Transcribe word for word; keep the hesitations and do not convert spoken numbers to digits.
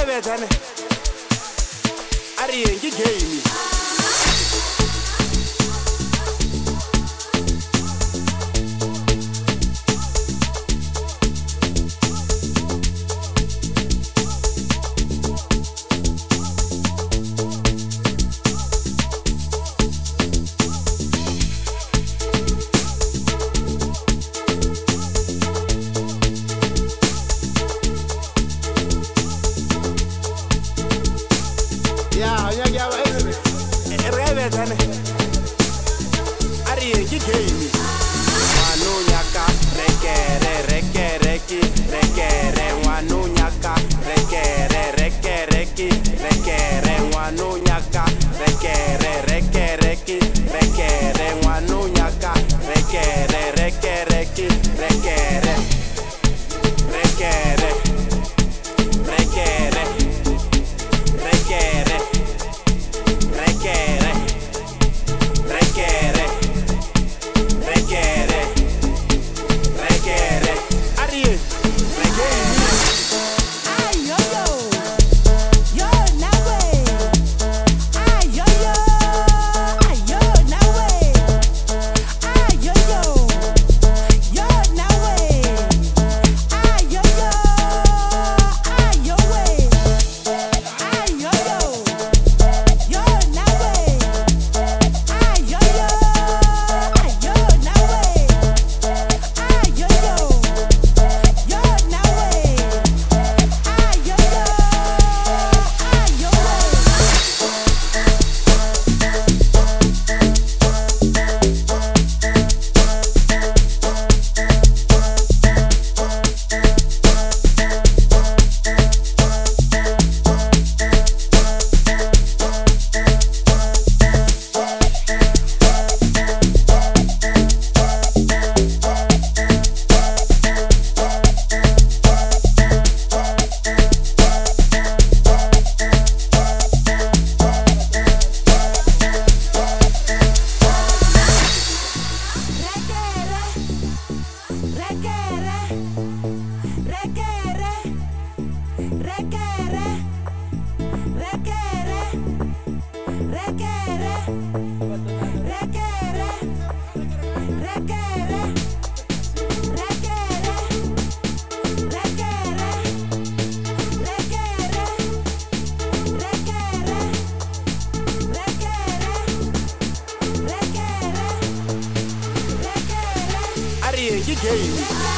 bethane ari yengi game ya ya ya re bethane ari yengi game wanu nyaka rekere rekere ki rekere wanu nyaka rekere rekere ki rekere wanu nyaka rekere rekere ki rekere wanu nyaka rekere rekere ki rekere rekere rekere rekere rekere rekere rekere rekere arie rekere Ay yo yo, yo na way. Ay yo yo, ay yo na way. Ay yo yo, yo na way. Ay yo yo, ay yo way. Ay yo yo, yo na way. Ay yo yo, ay yo na way. Ay yo yo, yo na way. Ay yo yo, ay yo way. ari yengi game